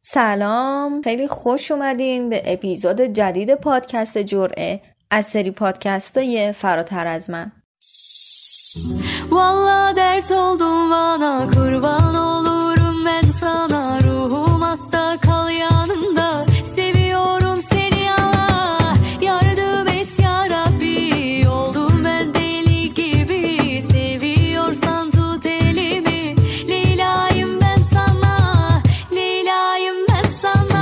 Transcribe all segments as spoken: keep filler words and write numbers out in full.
سلام، خیلی خوش اومدین به اپیزود جدید پادکست جرعه از سری پادکستای فراتر از من. Valla dert oldum bana kurban olurum ben sana ruhum hasta kal yanımda seviyorum seni Allah yardım et ya Rabbi oldum ben deli gibi seviyorsan tut elimi Leyla'yım ben sana Leyla'yım ben sana.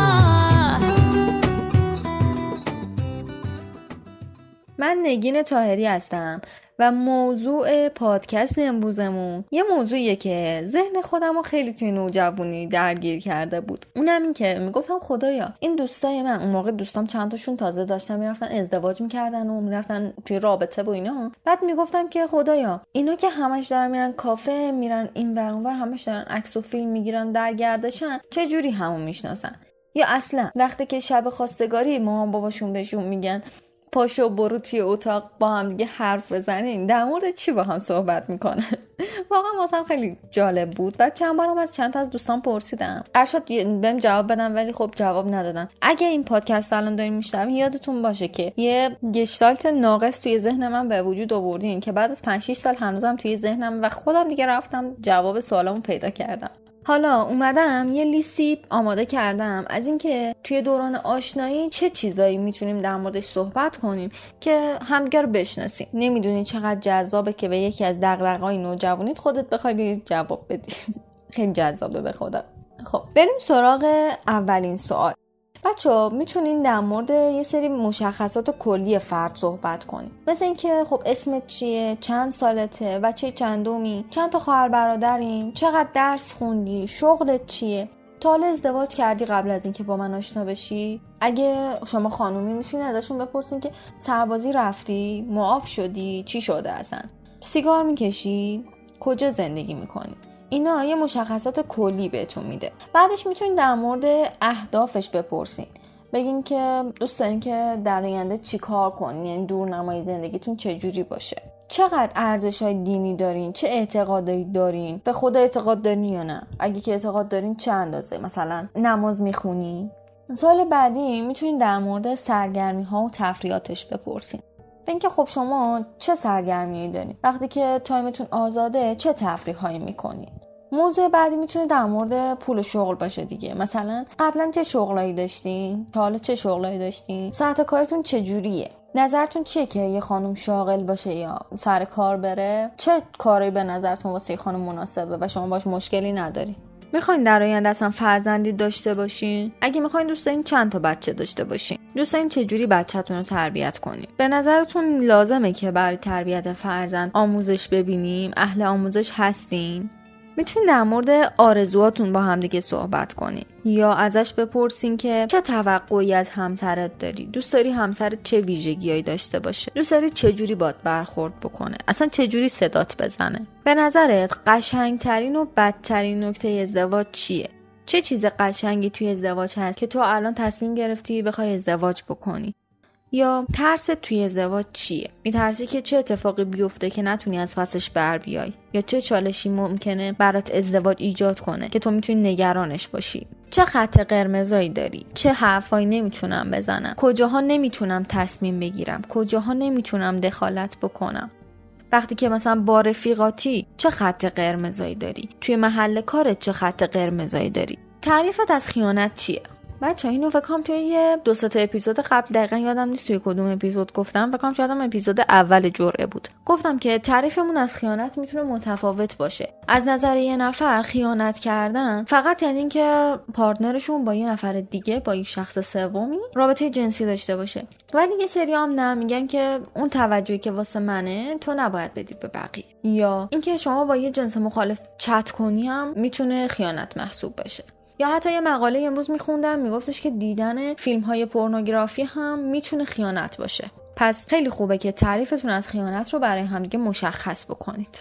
من نگین طاهری هستم و موضوع پادکست امروزمون یه موضوعیه که ذهن خودمو خیلی توی نوجوانی درگیر کرده بود. اونم این که میگفتم خدایا این دوستای من، اون موقع دوستام چند تاشون تازه داشتن میرفتن ازدواج میکردن و میرفتن توی رابطه و اینا، بعد میگفتم که خدایا اینا که همش دارن میرن کافه، میرن این ور اون ور، همش دارن عکس و فیلم میگیرن در گردشن، چه جوری همو میشناسن؟ یا اصلا وقتی که شب خواستگاری مامان باباشون بهشون میگن پاشو برو توی اتاق با هم دیگه حرف بزنین، در مورد چی با هم صحبت میکنه؟ واقعا واسم خیلی جالب بود. بعد چند بارم از چند تا از دوستان پرسیدم، قرار شد بهم جواب بدم ولی خب جواب ندادن. اگه این پادکست الان دارین میشنوین یادتون باشه که یه گشتالت ناقص توی ذهن من به وجود آوردین که بعد از پنج شش سال هنوزم توی ذهنم و خودم دیگه رفتم جواب سوالامو پیدا کردم. حالا اومدم یه لیستی آماده کردم از اینکه توی دوران آشنایی چه چیزایی میتونیم در موردش صحبت کنیم که همدیگه رو بشناسیم. نمیدونی چقدر جذابه که به یکی از دغدغه‌های نوجوانیت خودت بخوای بگی جواب بدی. خیلی جذابه به خدا. خب بریم سراغ اولین سوال. بچه‌ها میتونین در مورد یه سری مشخصات کلی فرد صحبت کنین، مثل اینکه خب اسمت چیه، چند سالته، بچه چندمی، چند تا خواهر برادرین، چقدر درس خوندی، شغلت چیه، تا حالا ازدواج کردی قبل از اینکه با من آشنا بشی؟ اگه شما خانومی میتونین ازشون بپرسین که سربازی رفتی، معاف شدی، چی شده اصلا، سیگار میکشی، کجا زندگی میکنی. اینا یه مشخصات کلی بهتون میده. بعدش میتونین در مورد اهدافش بپرسین، بگین که دوست دارین که در آینده چی کار کنین، یعنی دورنمای زندگیتون چه جوری باشه، چقدر ارزش‌های دینی دارین، چه اعتقادایی دارین، به خدا اعتقاد دارین یا نه، اگه که اعتقاد دارین چه اندازه، مثلا نماز میخونین. سوال بعدی میتونین در مورد سرگرمی‌ها و تفریحاتش بپرسین. ببین که خب شما چه سرگرمیایی دارین، وقتی که تایمتون آزاده چه تفریحایی میکنین. موضوع بعدی میتونه در مورد پول و شغل باشه دیگه، مثلا قبلا چه شغلایی داشتین، تا حالا چه شغلایی داشتین، ساعت کارتون چجوریه، نظرتون چیه که یه خانم شاغل باشه یا سر کار بره، چه کاری به نظرتون واسه یه خانم مناسبه و شما باش مشکلی ندارین. میخواین در آینده اصلا فرزندی داشته باشین؟ اگه میخواین دوست دارین چند تا بچه داشته باشین؟ دوست دارین چه جوری بچه‌تون رو تربیت کنین؟ به نظرتون لازمه که برای تربیت فرزند آموزش ببینیم؟ اهل آموزش هستین؟ میتونین در مورد آرزوهاتون با هم دیگه صحبت کنین یا ازش بپرسین که چه توقعی از همسرت داری، دوست داری همسرت چه ویژگیایی داشته باشه، دوست داری چه جوری باهات برخورد بکنه، اصلا چه جوری صدات بزنه. به نظرت قشنگترین و بدترین نکته ازدواج چیه؟ چه چیز قشنگی توی ازدواج هست که تو الان تصمیم گرفتی بخوای ازدواج بکنی؟ یا ترس توی ازدواج چیه؟ میترسی که چه اتفاقی بیفته که نتونی از پسش بر بیای، یا چه چالشی ممکنه برات ازدواج ایجاد کنه که تو میتونی نگرانش باشی؟ چه خط قرمزایی داری؟ چه حرفایی نمیتونم بزنم؟ کجاها نمیتونم تصمیم بگیرم؟ کجاها نمیتونم دخالت بکنم؟ وقتی که مثلا با رفیقاتی چه خط قرمزایی داری؟ توی محل کارت چه خط قرمزایی داری؟ تعریفت از خیانت چیه؟ بچه اینو فکر کنم توی یه دو سه تا اپیزود قبل، دقیقاً یادم نیست توی کدوم اپیزود گفتم، فکر کنم شاید هم اپیزود اول جرعه بود، گفتم که تعریفمون از خیانت میتونه متفاوت باشه. از نظر یه نفر خیانت کردن فقط یعنی این که پارتنرشون با یه نفر دیگه، با یک شخص سومی رابطه جنسی داشته باشه، ولی یه سری هم نه، میگن که اون توجهی که واسه منه تو نباید بدی به بقیه، یا اینکه شما با یه جنس مخالف چت کنی هم میتونه خیانت محسوب بشه. یا حتی یه مقاله امروز میخوندم میگفتش که دیدن فیلم های پورنوگرافی هم میتونه خیانت باشه. پس خیلی خوبه که تعریفتون از خیانت رو برای همدیگه مشخص بکنید.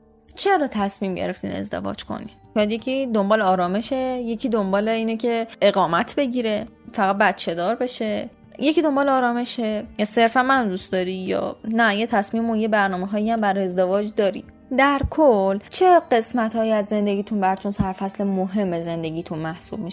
چرا تصمیم گرفتین ازدواج کنین؟ شاید یکی دنبال آرامشه، یکی دنبال اینه که اقامت بگیره، فقط بچه دار بشه، یکی دنبال آرامشه، یا صرفا من دوست داری، یا نه یه تصمیم و یه برنامه هایی هم برای ازدواج داری. در کل چه قسمت هایی از زندگیتون براتون سرفصل مهم زندگیتون محسوب میشه؟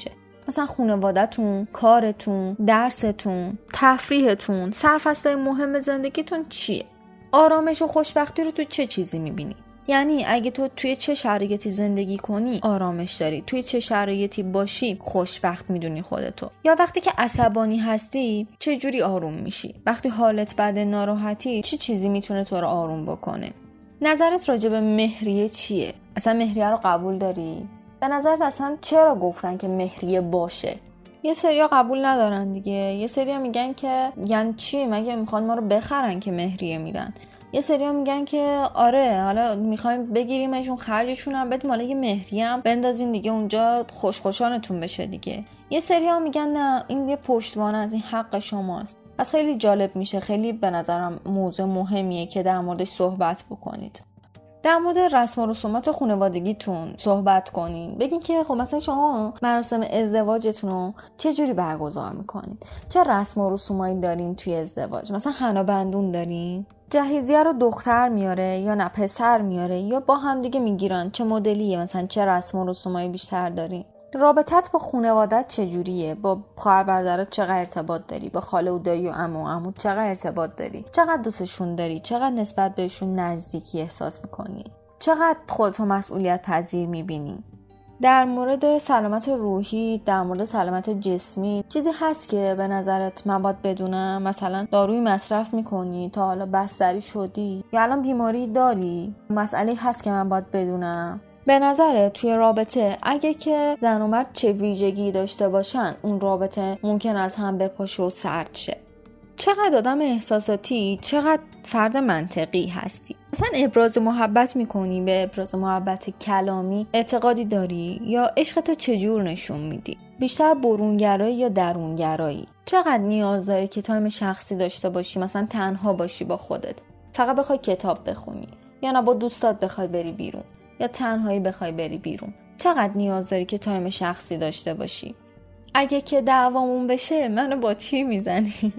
مثلا خانواده‌تون، کارتون، درستون، تفریحتون، سرفصل‌های مهم زندگیتون چیه؟ آرامش و خوشبختی رو تو چه چیزی می‌بینی؟ یعنی اگه تو توی چه شرایطی زندگی کنی آرامش داری، توی چه شرایطی باشی خوشبخت میدونی خودتو، یا وقتی که عصبانی هستی چه جوری آروم میشی؟ وقتی حالت بد، ناراحتی، چه چیزی میتونه تو رو آروم بکنه؟ نظرت راجع به مهریه چیه؟ اصلا مهریه رو قبول داری؟ به نظرت اصلا چرا گفتن که مهریه باشه؟ یه سریا قبول ندارن دیگه، یه سریا میگن که یعنی چی، مگه میخوان ما رو بخرن که مهریه میدن؟ یه سریا میگن که آره حالا میخوایم بگیریمشون، خرجشون هم بدیم، حالا یه مهریه هم بندازین دیگه اونجا خوش خوشانتون بشه دیگه. یه سریا میگن نه این یه پشتوانه از این حق شماست. پس خیلی جالب میشه، خیلی به نظرم موضوع مهمیه که در موردش صحبت بکنید. در مورد رسم و رسومات خانوادگیتون صحبت کنین. بگین که خب مثلا شما مراسم ازدواجتون رو چه جوری برگزار میکنید؟ چه رسم و رسومایی دارین توی ازدواج؟ مثلا حنا بندون دارین؟ جهیزیه رو دختر میاره یا نه پسر میاره یا با هم دیگه میگیرن؟ چه مدلیه؟ مثلا چه رسم و رسومایی بیشتر دارین؟ رابطت با خانوادت چجوریه؟ با خواهر برادرات چقدر ارتباط داری؟ با خاله و دایی و عمو و عمو چقدر ارتباط داری؟ چقدر دوستشون داری؟ چقدر نسبت بهشون نزدیکی احساس میکنی؟ چقدر خودتو مسئولیت پذیر میبینی؟ در مورد سلامت روحی، در مورد سلامت جسمی چیزی هست که به نظرت من باید بدونم؟ مثلا داروی مصرف میکنی؟ تا حالا بستری شدی؟ یا الان بیماری داری؟ مسئله هست که من باید بدونم؟ به نظره توی رابطه اگه که زن و مرد چه ویژگی داشته باشن اون رابطه ممکن از هم بپاشه و سرد شه؟ چقدر آدم احساساتی، چقدر فرد منطقی هستی؟ مثلا ابراز محبت میکنی؟ به ابراز محبت کلامی اعتقادی داری؟ یا عشق تو چجور نشون میدی؟ بیشتر برونگرایی یا درونگرایی؟ چقدر نیاز داری که تایم شخصی داشته باشی، مثلا تنها باشی با خودت، فقط بخوای کتاب بخونی، یا نه با دوستات بخوای بری بیرون، یا تنهایی بخوای بری بیرون؟ چقدر نیاز داری که تایم شخصی داشته باشی؟ اگه که دعوامون بشه منو با چی میزنی؟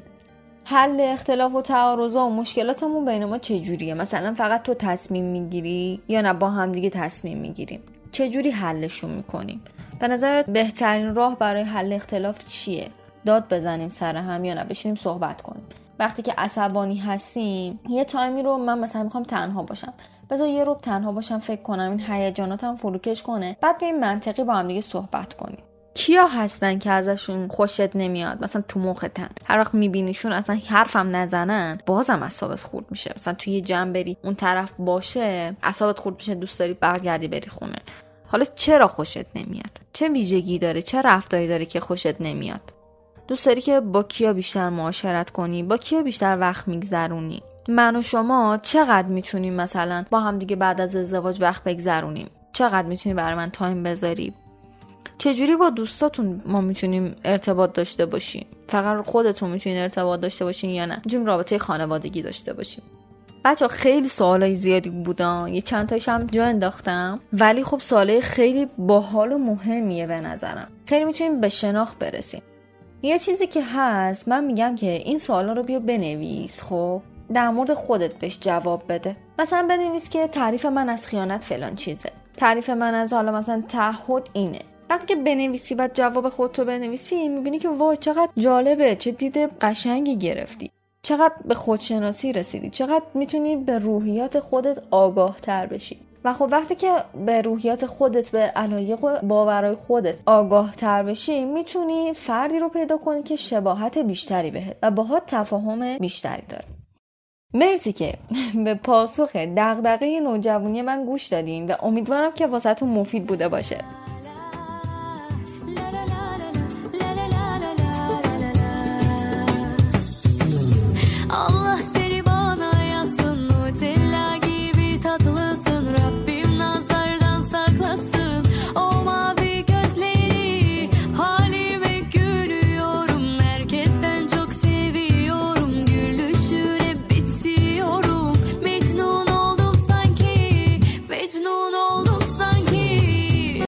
حل اختلاف و تعارضا و مشکلاتمون بین ما چجوریه؟ مثلا فقط تو تصمیم میگیری یا نه با هم دیگه تصمیم میگیریم؟ چجوری حلشون میکنیم؟ به نظرت بهترین راه برای حل اختلاف چیه؟ داد بزنیم سر هم یا نه بشینیم صحبت کنیم؟ وقتی که عصبانی هستیم یه تایمی رو من مثلا میخوام تنها باشم، بذار یه رو تنها باشم فکر کنم، این هیجاناتم فروکش کنه، بعد بریم منطقی با هم دیگه صحبت کنیم. کیا هستن که ازشون خوشت نمیاد؟ مثلا تو مختن هر وقت میبینیشون اصلا حرفم نزنن بازم اعصابت خورد میشه. مثلا توی یه جمع بری اون طرف باشه اعصابت خورد میشه، دوست داری برگردی بری خونه. حالا چرا خوشت نمیاد؟ چه ویژگی داره؟ چه رفتاری داره که خوشت نمیاد؟ دوست داری که با کیا بیشتر معاشرت کنی؟ با کیا بیشتر وقت میگذرونی؟ من و شما چقدر میتونیم مثلا با هم دیگه بعد از ازدواج وقت بگذرونیم؟ چقدر میتونی برای من تایم بذاری؟ چجوری با دوستاتون ما میتونیم ارتباط داشته باشیم؟ فقط خودتون میتونین ارتباط داشته باشین یا نه میتونیم رابطه خانوادگی داشته باشیم؟ بچه خیلی سوالای زیادی بودن، یه چند تایش هم جا انداختم، ولی خب سوالای خیلی باحال و مهمیه به نظرم. خیلی میتونیم به شناخت برسیم. یه چیزی که هست من میگم که این سوالا رو بیا بنویس، خب در مورد خودت بهش جواب بده. مثلا بنویس که تعریف من از خیانت فلان چیزه، تعریف من از حالا مثلا تعهد اینه. وقتی که بنویسی بعد جواب خودتو بنویسی میبینی که وای چقدر جالبه، چه دید قشنگی گرفتی، چقدر به خودشناسی رسیدی، چقدر میتونی به روحیات خودت آگاه تر بشی. و خب وقتی که به روحیات خودت، به علایق و باورهای خودت آگاه تر بشی میتونی فردی رو پیدا کنی که شباهت بیشتری بهت و باهات تفاهم بیشتری داره. مرسی که به پاسخ دغدغه نوجوانی من گوش دادین و امیدوارم که واسهتون مفید بوده باشه.